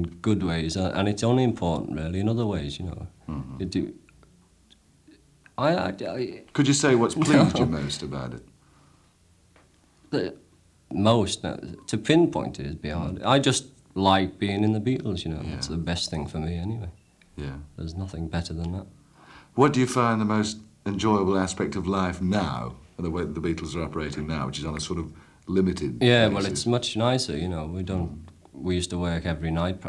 good ways, and it's only important, really, in other ways, you know. Mm-hmm. You do. I Could you say what's pleased you most about it? the most to pinpoint it is beyond. I just like being in the Beatles, you know. Yeah. It's the best thing for me, anyway. Yeah. There's nothing better than that. What do you find the most enjoyable aspect of life now, the way that the Beatles are operating now, which is on a sort of limited Yeah, basis? well, it's much nicer, you know. We used to work every night